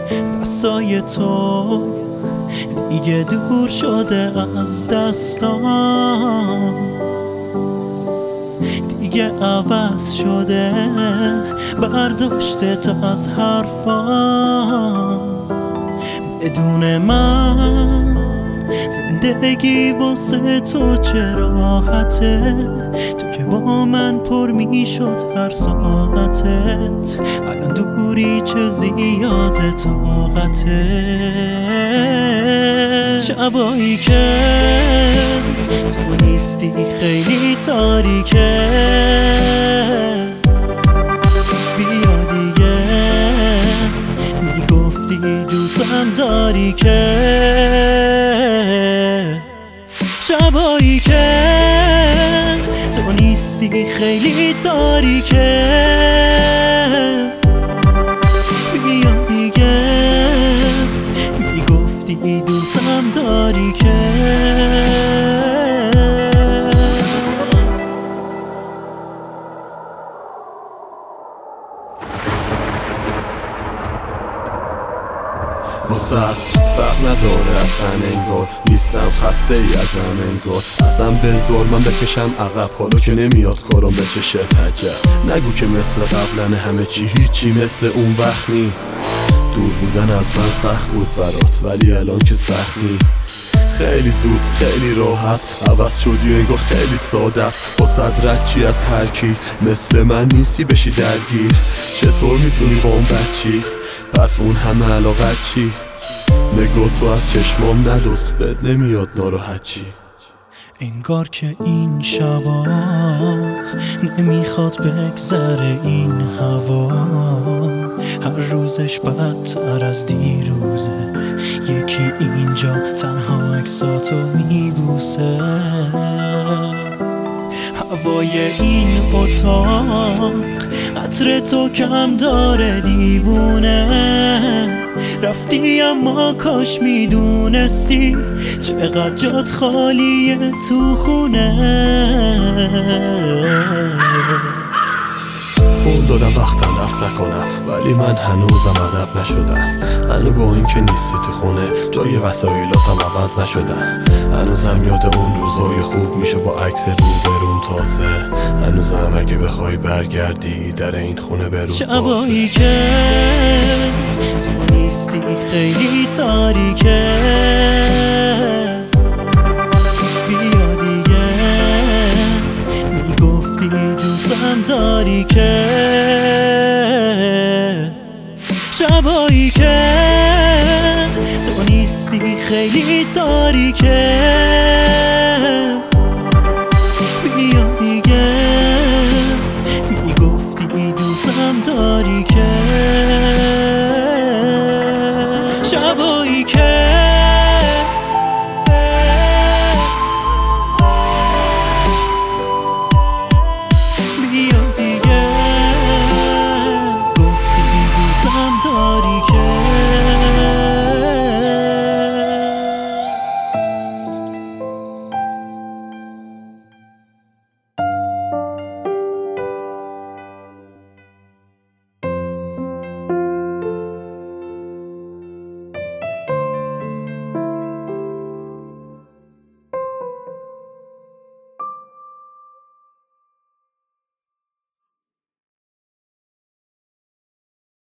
دستای تو دیگه دور شده از دستام، دیگه عوض شده برداشتت از حرفام. بدون من زندگی واسه تو چه راحته، تو که با من پر می شد هر ساعتت، الان دوری چه زیاده طاقته. شبایی که تو نیستی خیلی تاریکه، بیا دیگه میگفتی دوستم داری که. شبایی که تو نیستی خیلی تاریکه، بیا دیگه میگفتی دوستم داری که. واسه فرق نداره اصلا انگار نیستم خسته ای ازم انگار، اصلا به زور من بکشم عقب حالا که نمیاد کارم به چشت عجب. نگو که مثل قبلن همه چی هیچی مثل اون وقت نی. دور بودن از من سخت بود برات ولی الان که سخت نی. خیلی زود خیلی راحت عوض شدی و انگار خیلی ساده است. با صدرت چی از هر کی مثل من نیستی بشی درگیر. چطور میتونی با اون بچی پس اون همه علاقت چی؟ نگاه تو از چشمام ندوست بد نمیاد ناراحت چی؟ انگار که این شبا نمیخواد بگذره این هوا، هر روزش بدتر از دیروزه. یکی اینجا تنها عکساتو میبوسه، هوای این اتاق عطر تو کم داره دیوونه. رفتی اما کاش میدونستی چقدر جات خالیه تو خونه. قول دادم وقتا نف نکنم ولی من هنوزم ادب نشدم. هنو با این که نیستی تو خونه جای وسایلاتم عوض نشدم. هنوزم یاد اون روزای خوب میشه با عکس روبرون تازه. هنوزم اگه بخوای برگردی در این خونه برون بازه. شبایی که تو نیستی خیلی تاریکه، بیا دیگه میگفتی دوستم داری که.